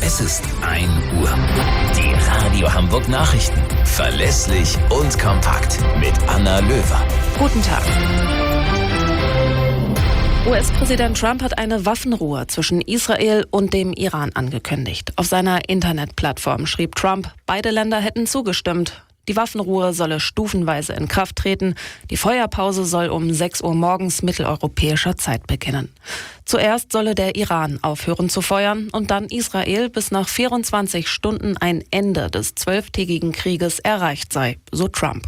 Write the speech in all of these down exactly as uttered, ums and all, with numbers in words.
Es ist ein Uhr. Die Radio Hamburg Nachrichten. Verlässlich und kompakt. Mit Anna Löwer. Guten Tag. U S-Präsident Trump hat eine Waffenruhe zwischen Israel und dem Iran angekündigt. Auf seiner Internetplattform schrieb Trump, beide Länder hätten zugestimmt. Die Waffenruhe solle stufenweise in Kraft treten. Die Feuerpause soll um sechs Uhr morgens mitteleuropäischer Zeit beginnen. Zuerst solle der Iran aufhören zu feuern und dann Israel, bis nach vierundzwanzig Stunden ein Ende des zwölftägigen Krieges erreicht sei, so Trump.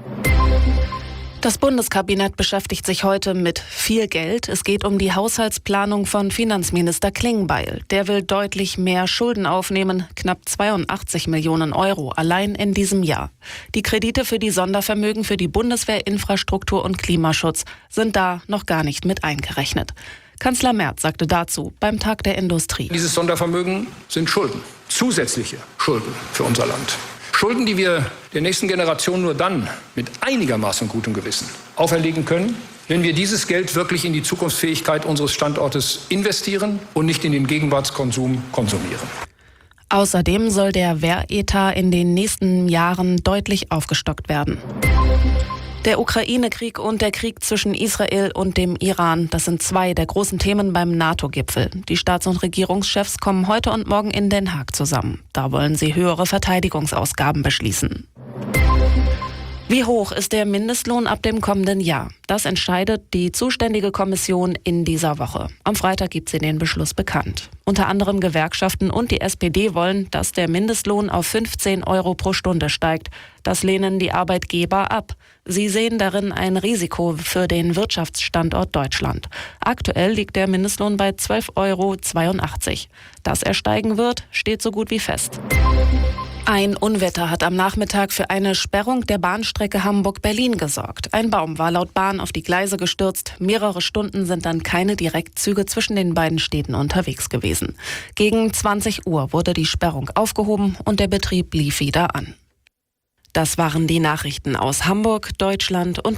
Das Bundeskabinett beschäftigt sich heute mit viel Geld. Es geht um die Haushaltsplanung von Finanzminister Klingbeil. Der will deutlich mehr Schulden aufnehmen, knapp zweiundachtzig Millionen Euro allein in diesem Jahr. Die Kredite für die Sondervermögen für die Bundeswehr, Infrastruktur und Klimaschutz sind da noch gar nicht mit eingerechnet. Kanzler Merz sagte dazu beim Tag der Industrie: Dieses Sondervermögen sind Schulden, zusätzliche Schulden für unser Land. Schulden, die wir der nächsten Generation nur dann mit einigermaßen gutem Gewissen auferlegen können, wenn wir dieses Geld wirklich in die Zukunftsfähigkeit unseres Standortes investieren und nicht in den Gegenwartskonsum konsumieren. Außerdem soll der Wehretat in den nächsten Jahren deutlich aufgestockt werden. Der Ukraine-Krieg und der Krieg zwischen Israel und dem Iran, das sind zwei der großen Themen beim NATO-Gipfel. Die Staats- und Regierungschefs kommen heute und morgen in Den Haag zusammen. Da wollen sie höhere Verteidigungsausgaben beschließen. Wie hoch ist der Mindestlohn ab dem kommenden Jahr? Das entscheidet die zuständige Kommission in dieser Woche. Am Freitag gibt sie den Beschluss bekannt. Unter anderem Gewerkschaften und die S P D wollen, dass der Mindestlohn auf fünfzehn Euro pro Stunde steigt. Das lehnen die Arbeitgeber ab. Sie sehen darin ein Risiko für den Wirtschaftsstandort Deutschland. Aktuell liegt der Mindestlohn bei zwölf Euro zweiundachtzig. Dass er steigen wird, steht so gut wie fest. Ein Unwetter hat am Nachmittag für eine Sperrung der Bahnstrecke Hamburg-Berlin gesorgt. Ein Baum war laut Bahn auf die Gleise gestürzt. Mehrere Stunden sind dann keine Direktzüge zwischen den beiden Städten unterwegs gewesen. Gegen zwanzig Uhr wurde die Sperrung aufgehoben und der Betrieb lief wieder an. Das waren die Nachrichten aus Hamburg, Deutschland und